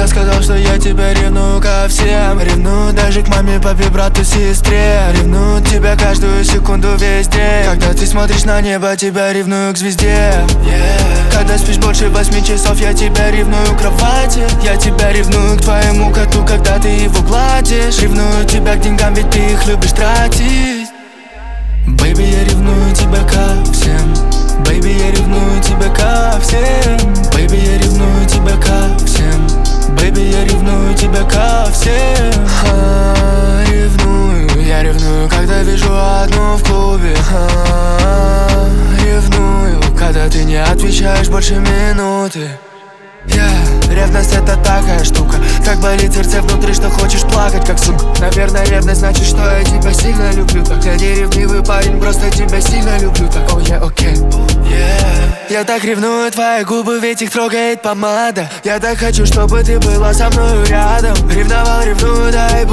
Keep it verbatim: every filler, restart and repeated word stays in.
когда сказал, что я тебя ревную ко всем. Ревную даже к маме, папе, брату, сестре. Ревную тебя каждую секунду, весь день. Когда ты смотришь на небо, тебя ревную к звезде, yeah. Когда спишь больше восьми часов, я тебя ревную к кровати. Я тебя ревную к твоему коту, когда ты его гладишь. Ревную тебя к деньгам, ведь ты их любишь тратить. Бэйби, я ревную тебя ко всем. Бэйби, я ревную тебя ко всем. Бэйби, я ревную тебя ко всем. Бэйби, я ревную тебя ко всем. Ха, ревную, я ревную, когда вижу одну в клубе. Ха, ревную, когда ты не отвечаешь больше минуты. Yeah. Ревность это такая штука, как болит сердце внутри, что хочешь плакать, как сука. Наверное, ревность значит, что я тебя сильно люблю. Так я не ревнивый парень, просто тебя сильно люблю. Так, oh yeah, okay. Yeah. Я так ревную твои губы, ведь их трогает помада. Я так хочу, чтобы ты была со мной рядом. Ревновал, ревную, дай